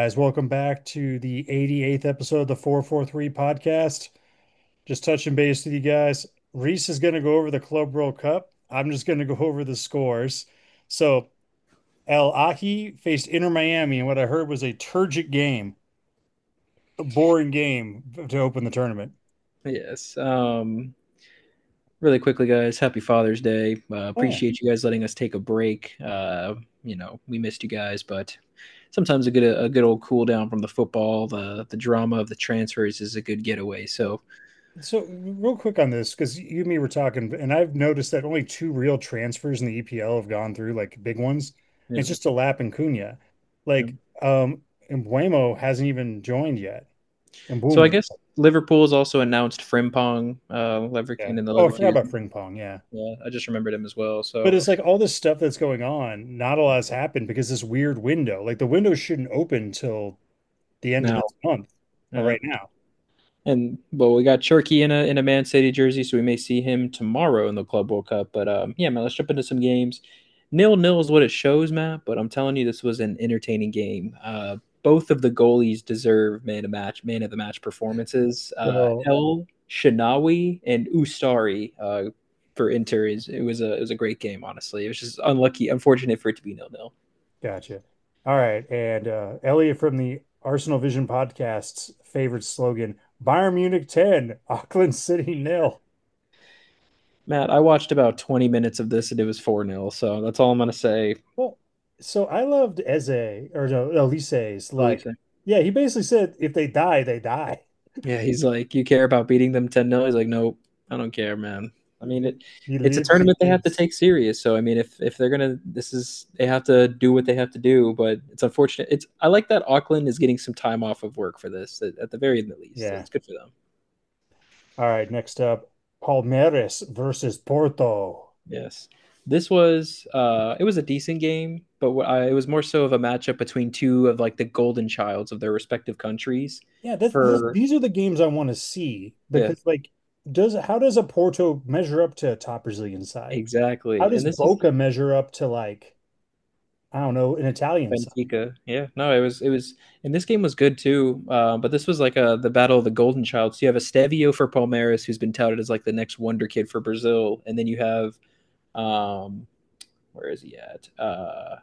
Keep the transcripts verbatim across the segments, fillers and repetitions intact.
guys? Welcome back to the eighty-eighth episode of the four forty-three podcast. Just touching base with you guys. Reese is going to go over the Club World Cup. I'm just going to go over the scores. So, El Ahi faced Inter Miami, and what I heard was a turgid game, a boring game to open the tournament. Yes. Um, really quickly, guys, happy Father's Day. Uh, Oh, yeah. appreciate you guys letting us take a break. Uh, you know, we missed you guys, but sometimes a good a good old cool down from the football, the the drama of the transfers is a good getaway. So, So, real quick on this, because you and me were talking, and I've noticed that only two real transfers in the E P L have gone through, like big ones. And it's yeah. just a Lap and Cunha. yeah. Like, um, and Buemo hasn't even joined yet. And So I Buemo. guess Liverpool has also announced Frimpong, uh, Yeah. Leverkusen in the Oh, I forgot about Leverkusen. Frimpong. Yeah. Yeah, I just remembered him as well. But So it's like all this stuff that's going on, not a lot has happened because this weird window, like the window shouldn't open till the end of now, this month or yeah. right now. And well, we got Cherky in a in a Man City jersey, so we may see him tomorrow in the Club World Cup. But um, yeah, man, let's jump into some games. Nil nil is what it shows, Matt. But I'm telling you, this was an entertaining game. Uh, both of the goalies deserve man of match, man of the match performances. Uh, Well, El Shinawi and Ustari uh, for Inter is it was a it was a great game. Honestly, it was just unlucky, unfortunate for it to be nil nil. gotcha. All right. And uh, Elliot from the Arsenal Vision podcast's favorite slogan, Bayern Munich ten, Auckland City nil. Matt, I watched about twenty minutes of this and it was four nil. So that's all I'm gonna say. Well, so I loved Eze or no, Elise's like, Elise. yeah, he basically said if they die, they die. Yeah, he's like, "You care about beating them ten nil?" He's like, "Nope, I don't care, man." I mean, it He it's a lives, he tournament they have to lives. take serious. So I mean, if if they're gonna, this is they have to do what they have to do. But it's unfortunate. It's I like that Auckland is getting some time off of work for this at, at the very least. So Yeah. it's good for them. All right, next up, Palmeiras versus Porto. Yes, this was uh, it was a decent game, but what I, it was more so of a matchup between two of like the golden childs of their respective countries. Yeah, that's this, For these are the games I want to see yeah, because like does how does a Porto measure up to a top Brazilian side? How exactly, does and this is Boca measure up to like I don't know, an Italian side? Benfica. Yeah, no, it was it was, and this game was good too. Uh, but this was like a the battle of the golden child. So you have Estevio for Palmeiras, who's been touted as like the next wonder kid for Brazil, and then you have um, where is he at? Uh,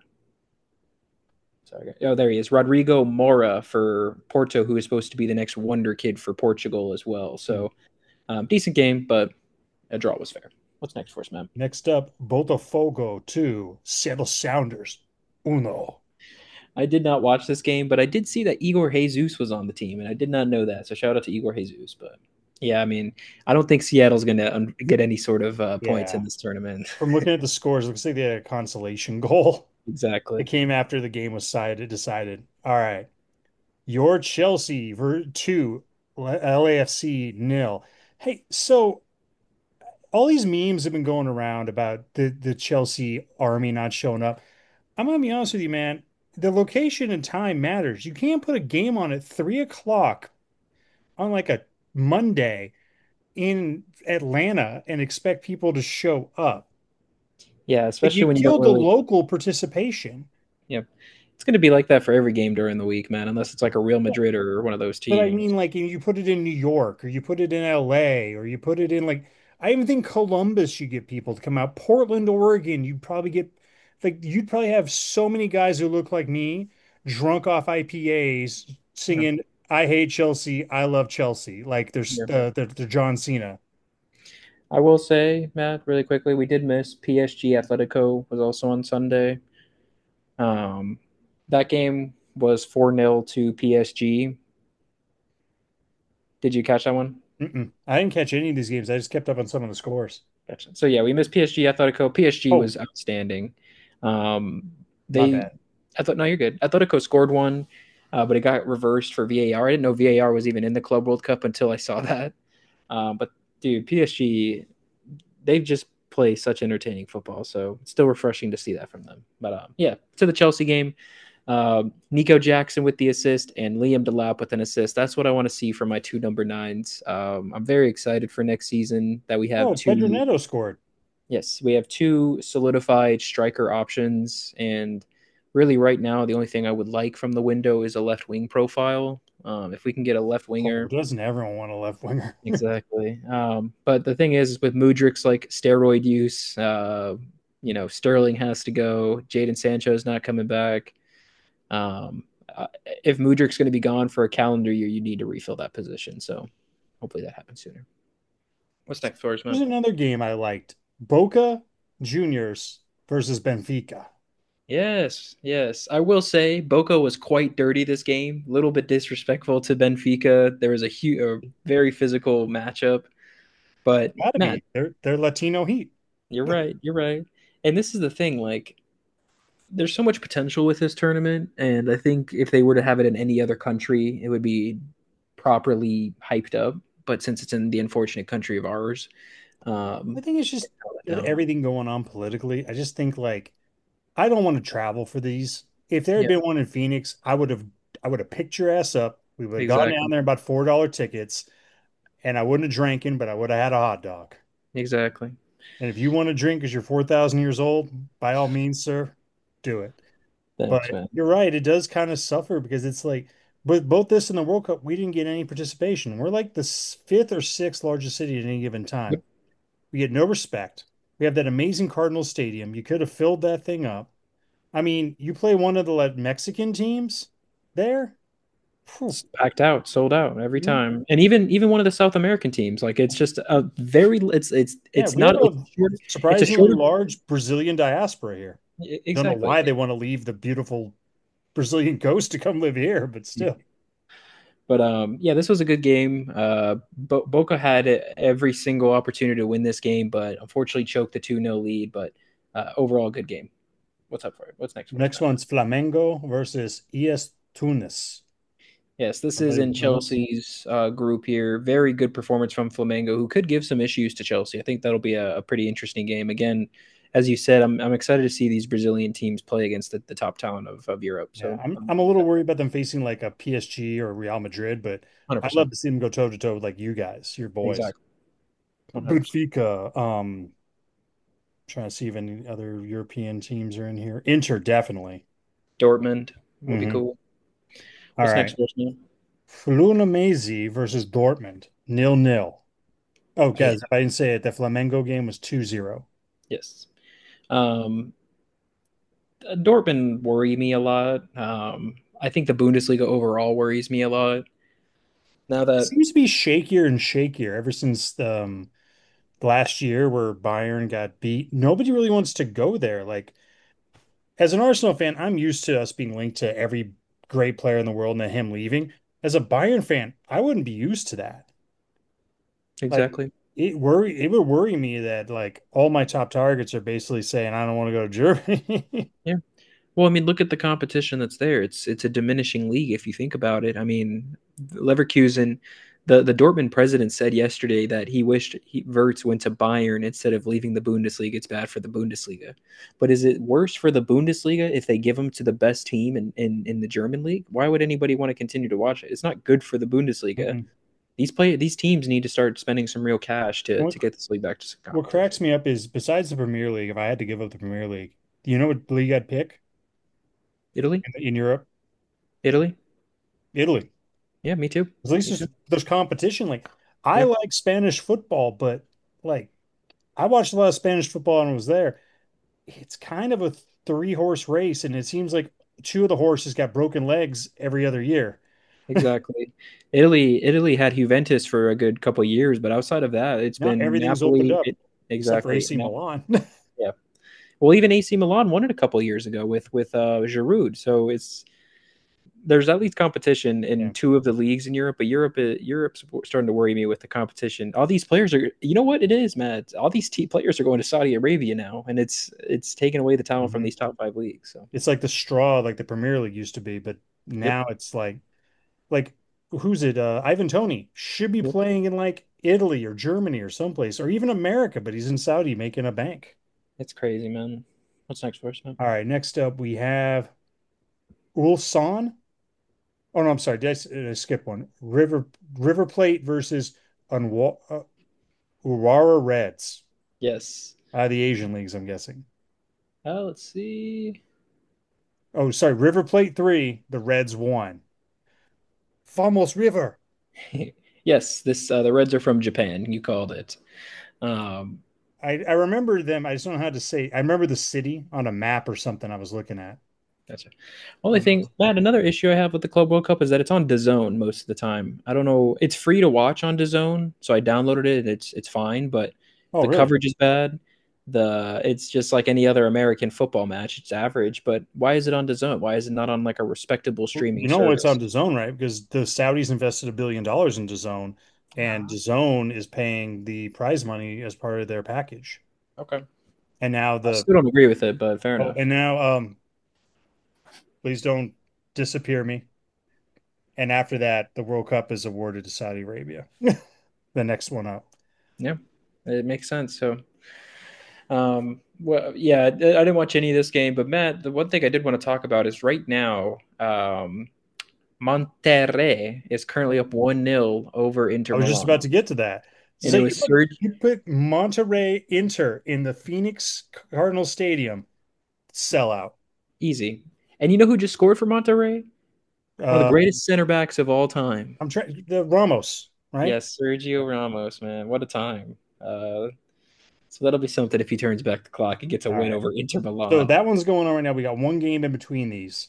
sorry, oh there he is, Rodrigo Mora for Porto, who is supposed to be the next wonder kid for Portugal as well. Hmm. So um, decent game, but a draw was fair. What's next for us, man? Next up, Botafogo two, Seattle Sounders uno. I did not watch this game, but I did see that Igor Jesus was on the team, and I did not know that. So shout out to Igor Jesus. But yeah, I mean, I don't think Seattle's going to um, get any sort of uh, points Yeah. in this tournament. From looking at the scores, it looks like they had a consolation goal. It Exactly. came after the game was decided. Decided. All right. Your Chelsea ver two, L A F C nil. Hey, so all these memes have been going around about the the Chelsea army not showing up. I'm gonna be honest with you, man. The location and time matters. You can't put a game on at three o'clock on like a Monday in Atlanta and expect people to show up. Yeah, Like especially you when you don't killed the really. local participation. Yeah, it's going to be like that for every game during the week, man. Unless it's like a Real Madrid or one of those But I teams. mean, like you put it in New York or you put it in L A or you put it in like I even think Columbus you get people to come out. Portland, Oregon, you'd probably get like you'd probably have so many guys who look like me, drunk off I P As, Yeah, singing "I hate Chelsea, I love Chelsea." Like there's yeah. uh, they're, they're John Cena. I will say, Matt, really quickly, we did miss P S G Atletico was also on Sunday. Um, that game was four nil to P S G. Did you catch that one? Mm-mm. I didn't catch any of these games. I just kept up on some of the scores. Gotcha. So yeah, we missed P S G Atletico. P S G Oh, was outstanding. Um, my they, bad. I thought, no, you're good. Atletico scored one, uh, but it got reversed for V A R. I didn't know V A R was even in the Club World Cup until I saw that. Um, but dude, P S G, they just play such entertaining football. So it's still refreshing to see that from them. But um, yeah, to the Chelsea game. Um, Nico Jackson with the assist and Liam Delap with an assist. That's what I want to see from my two number nines. Um, I'm very excited for next season that we have Oh, Pedro two. Neto scored. Yes, we have two solidified striker options, and really right now the only thing I would like from the window is a left wing profile. Um, if we can get a left Oh, winger, doesn't everyone want a left winger? exactly. Um, but the thing is, with Mudrik's like steroid use, uh, you know, Sterling has to go. Jadon Sancho's not coming back. Um, uh, if Mudrik's going to be gone for a calendar year, you need to refill that position. So hopefully that happens sooner. What's next for us, There's man? another game I liked. Boca Juniors versus Benfica. Yes, yes. I will say Boca was quite dirty this game. A little bit disrespectful to Benfica. There was a huge, a very physical matchup. But Gotta Matt, be. They're they're Latino Heat. you're right. You're right. And this is the thing. Like, there's so much potential with this tournament, and I think if they were to have it in any other country, it would be properly hyped up. But since it's in the unfortunate country of ours, I um, think it's just it's held it with down. everything going on politically. I just think like I don't want to travel for these. If there had Yeah, been one in Phoenix, I would have I would have picked your ass up. We would have gone down exactly, there and bought four dollar tickets, and I wouldn't have drinking, but I would have had a hot dog. exactly. And if you want to drink because you're four thousand years old, by all means, sir, do it. Thanks, But man. you're right, it does kind of suffer because it's like, but both this and the World Cup, we didn't get any participation. We're like the s- fifth or sixth largest city at any given time. Yep. We get no respect. We have that amazing Cardinal Stadium. You could have filled that thing up. I mean, you play one of the like, Mexican teams there. Phew. It's packed out, sold out every Mhm. time, and even even one of the South American teams. Like it's just a very it's it's Yeah, it's we have not it's a short, it's a surprisingly shorter large Brazilian diaspora here. Don't know exactly. why they want to leave the beautiful Brazilian coast to come live here, but still. But um, yeah, this was a good game. Uh, Bo- Boca had every single opportunity to win this game, but unfortunately choked the two nil lead. But uh, overall, good game. What's up for it? What's next for us, Next man? one's Flamengo versus E S Tunis. Yes, this is Nobody, in Chelsea's uh, group here. Very good performance from Flamengo, who could give some issues to Chelsea. I think that'll be a, a pretty interesting game. Again, as you said, I'm, I'm excited to see these Brazilian teams play against the, the top talent of, of Europe. yeah, So, I'm um, I'm a little worried about them facing like a P S G or Real Madrid, but I'd love one hundred percent. to see them go toe to toe with like you guys, your boys. Exactly. one hundred percent. Benfica, um, trying to see if any other European teams are in here. Inter, definitely. Dortmund will be Hmm. cool. All What's right. next for us, man? Fluminense versus Dortmund, nil nil. Oh, Yeah. guys, if I didn't say it, the Flamengo game was two zero. Yes. Um, Dortmund worry me a lot. Um, I think the Bundesliga overall worries me a lot. Now It that seems to be shakier and shakier ever since um, last year where Bayern got beat. Nobody really wants to go there. Like, as an Arsenal fan, I'm used to us being linked to every great player in the world and then him leaving. As a Bayern fan, I wouldn't be used to that. Like, exactly. it worry it would worry me that like all my top targets are basically saying I don't want to go to Germany. Yeah. Well, I mean, look at the competition that's there. It's it's a diminishing league if you think about it. I mean, Leverkusen, the the Dortmund president said yesterday that he wished he, Wirtz went to Bayern instead of leaving the Bundesliga. It's bad for the Bundesliga. But is it worse for the Bundesliga if they give him to the best team in, in, in the German league? Why would anybody want to continue to watch it? It's not good for the Bundesliga. Mm-mm. These play these teams need to start spending some real cash to What to get this league back to some what competition. cracks me up is besides the Premier League, if I had to give up the Premier League, do you know what league I'd pick Italy, in, in Europe? Italy, Italy. yeah, me too, At least me there's too. there's competition. Like I Yeah, like Spanish football, but like I watched a lot of Spanish football and was there. It's kind of a three horse race, and it seems like two of the horses got broken legs every other year. exactly. Italy, Italy had Juventus for a good couple of years, but outside of that, it's Now been everything's opened Napoli. up It, except for exactly. A C Nap, Milan. yeah. Well, even A C Milan won it a couple of years ago with with uh, Giroud. So it's there's at least competition in Yeah. two of the leagues in Europe, but Europe Europe's starting to worry me with the competition. All these players are, you know what it is, Matt? All these t- players are going to Saudi Arabia now, and it's it's taking away the talent from Mhm. these top five leagues. So, It's like the straw, like the Premier League used to be, but yep, now it's like like who's it? Uh, Ivan Toney should be yep, playing in like Italy or Germany or someplace or even America, but he's in Saudi making a bank. it's crazy, man. What's next for us, man? All right, next up we have Ulsan. Oh no, I'm sorry. Did I, s- did I skip one? River River Plate versus Unwa uh, Urawa Reds. Yes. Uh, the Asian leagues, I'm guessing. Uh, let's see. Oh, sorry, River Plate three, the Reds won. Famos River. Yes, this uh, the Reds are from Japan. You called it. Um, I, I remember them. I just don't know how to say. I remember the city on a map or something I was looking at. Gotcha. Only Um, thing, Matt, another issue I have with the Club World Cup is that it's on DAZN most of the time. I don't know. It's free to watch on DAZN, so I downloaded it. It's it's fine, but oh, the really? coverage is bad. The it's just like any other American football match. It's average, but why is it on DAZN? Why is it not on like a respectable Well, streaming you know it's on service? DAZN, right? Because the Saudis invested a billion dollars in DAZN, and Ah, DAZN is paying the prize money as part of their package. okay. And now I the still don't agree with it, but fair oh, enough. and now um, please don't disappear me. And after that, the World Cup is awarded to Saudi Arabia. The next one up. Yeah, it makes sense. So, um, well, yeah, I I didn't watch any of this game, but Matt, the one thing I did want to talk about is right now. Um, Monterrey is currently up one nil over I Inter was just about Milan. to get to that. And So it you was put Serge you put Monterrey Inter in the Phoenix Cardinal Stadium sellout. easy. And you know who just scored for Monterrey? One of the Uh, greatest center backs of all time. I'm trying the Ramos, right? Yes, Sergio Ramos, man. What a time. Uh, so that'll be something if he turns back the clock and gets a All win right. over Inter So Milan. that one's going on right now. We got one game in between these.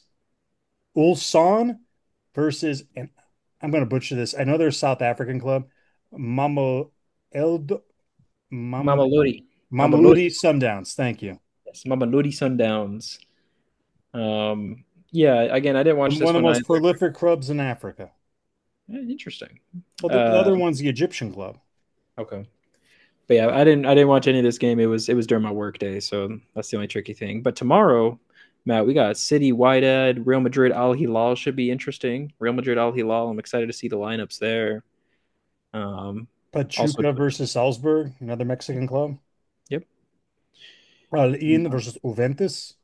Ulsan versus, and I'm going to butcher this. I know they're a South African club. Mamo Eld Mam Mamelodi. Mamelodi Mamelodi. Sundowns. Thank you. Yes, Mamelodi Sundowns. Um, yeah, again, I didn't watch One this of the one most either. prolific clubs in Africa. Eh, interesting. Well, the, the Uh, other one's the Egyptian club. okay. But yeah, I didn't I didn't watch any of this game. It was it was during my work day, so that's the only tricky thing. But tomorrow, Matt, we got City, Wydad, Real Madrid, Al Hilal should be interesting. Real Madrid, Al Hilal. I'm excited to see the lineups there. Um, also, Pachuca versus Salzburg, another Mexican club. yep, Al Ain versus Juventus.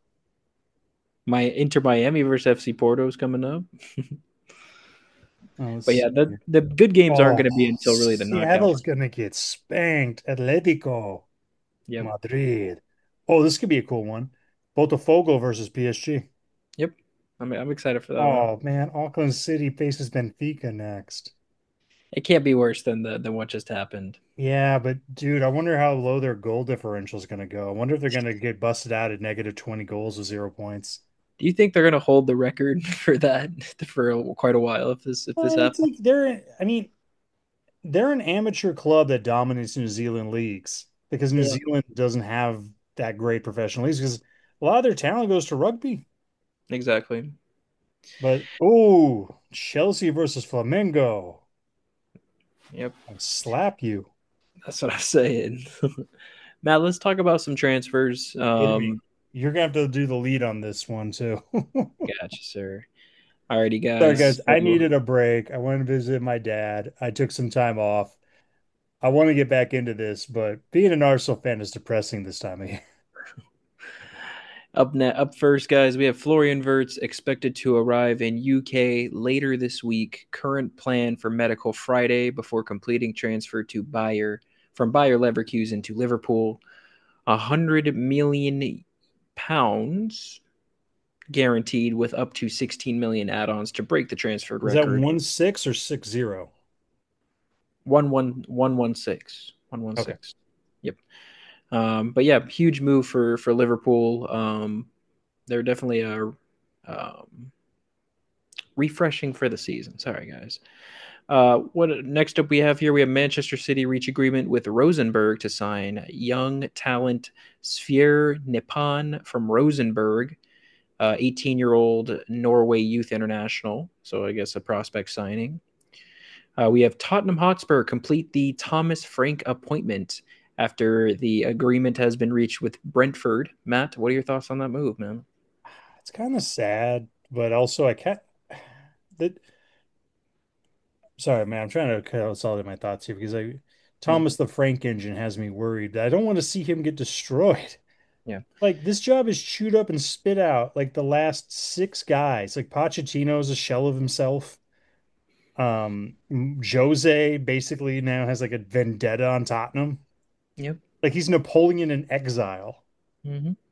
my Inter Miami versus F C Porto is coming up. Oh, let's But yeah, see. the the good games aren't Oh, going to be until really the knockout. Seattle's gonna get spanked. Atletico Yep, Madrid. Oh, this could be a cool one. Botafogo versus P S G. yep. I'm I'm excited for that one. Oh man, Auckland City faces Benfica next. It can't be worse than the than what just happened. Yeah, but dude, I wonder how low their goal differential is gonna go. I wonder if they're gonna get busted out at negative twenty goals with zero points. Do you think they're going to hold the record for that for a, quite a while if this if this Well, it's happens? like they're, I mean, they're an amateur club that dominates New Zealand leagues because New Yeah, Zealand doesn't have that great professional leagues because a lot of their talent goes to rugby. exactly. But oh, Chelsea versus Flamengo. Yep, I'll slap you. that's what I'm saying. Matt, let's talk about some transfers. You're kidding me. Um, You're gonna have to do the lead on this one too. gotcha, sir. Alrighty, Sorry, guys. guys. I So, needed a break. I went to visit my dad. I took some time off. I want to get back into this, but being an Arsenal fan is depressing this time of year. up net, up first, guys. We have Florian Wirtz expected to arrive in U K later this week. Current plan for medical Friday before completing transfer to Bayer from Bayer Leverkusen to Liverpool. A hundred million pounds guaranteed with up to sixteen million add-ons to break the transfer Is that record. one six or six zero? One one one one six one one Okay. six. Yep. Um, but yeah, huge move for for Liverpool. Um, they're definitely a um, refreshing for the season. Sorry, guys. Uh, what next up we have here? We have Manchester City reach agreement with Rosenborg to sign young talent Sphere Nippon from Rosenborg, uh, eighteen-year-old Norway youth international. So I guess a prospect signing. Uh, we have Tottenham Hotspur complete the Thomas Frank appointment after the agreement has been reached with Brentford. Matt, what are your thoughts on that move, man? It's kind of sad, but also I can't. That sorry, man. I'm trying to consolidate my thoughts here because I Hmm. Thomas the Frank engine has me worried. I don't want to see him get destroyed. Yeah. Like this job is chewed up and spit out like the last six guys. Like Pochettino is a shell of himself. Um, Jose basically now has like a vendetta on Tottenham. Yep. Like he's Napoleon in exile. Hmm.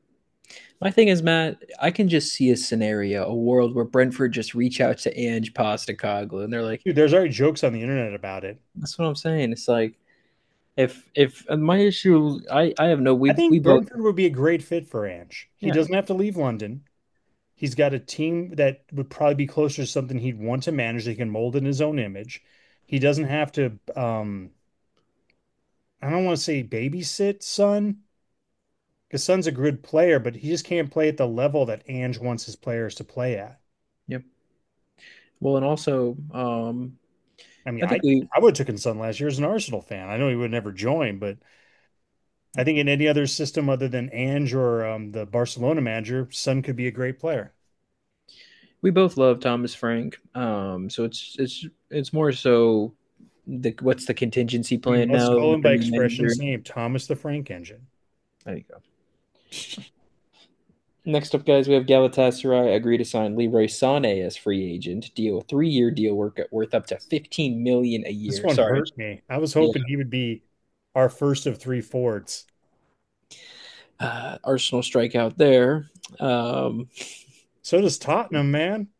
My thing is, Matt, I can just see a scenario, a world where Brentford just reach out to Ange Postecoglou, and they're like, Dude, there's already jokes on the internet about it. "That's what I'm saying." It's like if if uh, my issue, I I have no I we we think both Brentford would be a great fit for Ange. He yeah doesn't have to leave London. He's got a team that would probably be closer to something he'd want to manage. He can mold in his own image. He doesn't have to, um, I don't want to say babysit Son, because Son's a good player, but he just can't play at the level that Ange wants his players to play at. yeah. Well, and also, um, I mean, I think I we I would have taken Son last year as an Arsenal fan. I know he would never join, but I think in any other system other than Ange or um, the Barcelona manager, Son could be a great player. we both love Thomas Frank. Um, so it's it's it's more so the what's the contingency We plan must now call with him the by new manager. expression's name, Thomas the Frank Engine. There you go. Next up, guys, we have Galatasaray agree to sign Leroy Sané as free agent. Deal three year deal work worth up to fifteen million a This year. one Sorry, hurt me. I was yeah. hoping he would be our first of three forwards. Uh, Arsenal strikeout there. Um, So does Tottenham, man.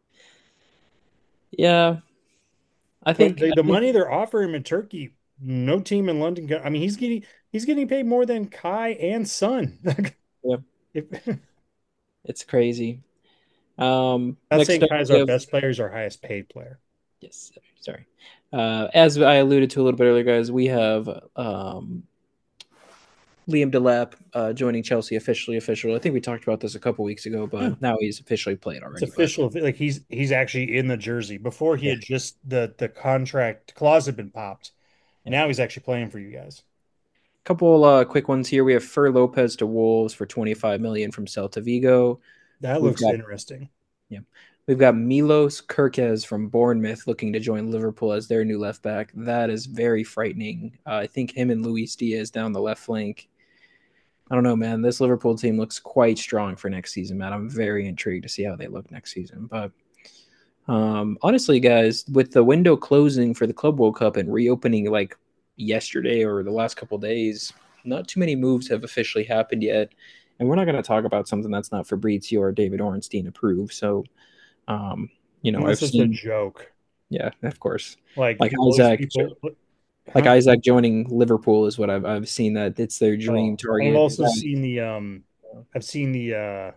yeah, I But think the, I the think money they're offering him in Turkey, no team in London. Can, I mean, he's getting he's getting paid more than Kai and Son. yeah, If, it's crazy. Um, not next saying up, Kai's we our have best player, he's our highest paid player. yes, sorry. Uh, as I alluded to a little bit earlier, guys, we have um, Liam Delap uh, joining Chelsea officially. Official. I think we talked about this a couple weeks ago, Yeah. but now he's officially played It's already. But official. Like he's he's actually in the jersey. Before he yeah, had just the the contract clause had been popped. yeah. Now he's actually playing for you guys. Couple uh, quick ones here. We have Fer Lopez to Wolves for twenty-five million from Celta Vigo. That We've looks got interesting. yeah, we've got Milos Kerkez from Bournemouth looking to join Liverpool as their new left back. That is very frightening. Uh, I think him and Luis Diaz down the left flank. I don't know, man. This Liverpool team looks quite strong for next season, man. I'm very intrigued to see how they look next season. But um, honestly, guys, with the window closing for the Club World Cup and reopening like yesterday or the last couple days, not too many moves have officially happened yet. And we're not going to talk about something that's not Fabrizio or David Ornstein approved. So, um, you know, I've Unless it's a seen, joke. yeah, of course, Like like all these Isaac, people, like huh? Isaac joining Liverpool is what I've I've seen that it's their dream Oh, I've target. also seen the um I've seen the uh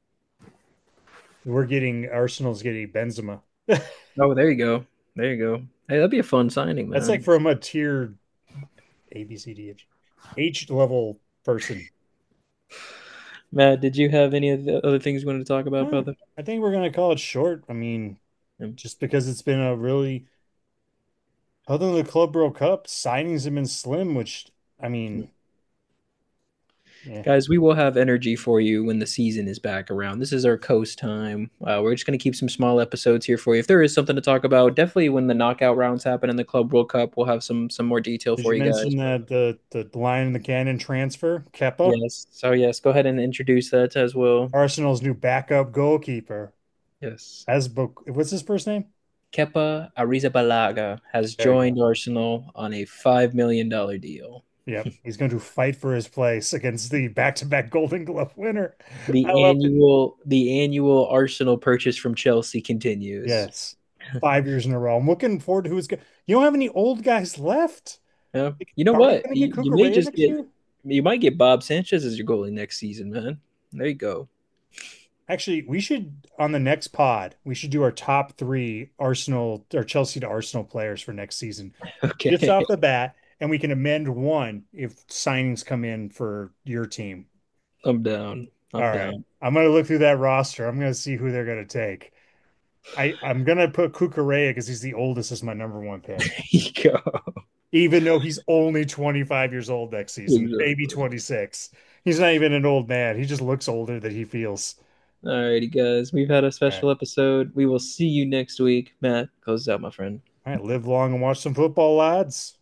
we're getting Arsenal's getting Benzema. Oh, there you go, there you go. Hey, that'd be a fun signing, That's like man. from a tier A, B, C, D, H, H level person. Matt, did you have any of the other things you wanted to talk about, Huh. brother? I think we're gonna call it short. I mean, Yeah. just because it's been a really, other than the Club World Cup, signings have been slim, which I mean, yeah. Guys, we will have energy for you when the season is back around. This is our coast time. Uh, we're just going to keep some small episodes here for you. If there is something to talk about, definitely when the knockout rounds happen in the Club World Cup, we'll have some some more detail Did for you you guys. mention that the the line in the cannon transfer, Kepa, Yes. So yes, go ahead and introduce that as well. Arsenal's new backup goalkeeper? Yes. As what's his first name? Kepa Arrizabalaga has There you go. joined Arsenal on a five million dollar deal. Yep, he's going to fight for his place against the back-to-back Golden Glove winner. I The love it. annual the annual Arsenal purchase from Chelsea continues. Yes, five years in a row. I'm looking forward to who's good. You don't have any old guys left. Yeah. You know Are we what? going to get You, you may Cucurella just next get year? you might get Bob Sanchez as your goalie next season, man. There you go. Actually, we should on the next pod, we should do our top three Arsenal or Chelsea to Arsenal players for next season. Just Okay. off the bat, and we can amend one if signings come in for your team. I'm down. All I'm right. down. I'm gonna look through that roster. I'm gonna see who they're gonna take. I, I'm gonna put Cucurella because he's the oldest as my number one pick. There you go. Even though he's only twenty-five years old next season, maybe Exactly. twenty-six. He's not even an old man. He just looks older than he feels. Alrighty, guys. We've had a All right. special episode. We will see you next week. Matt, close out, my friend. All right. Live long and watch some football, lads.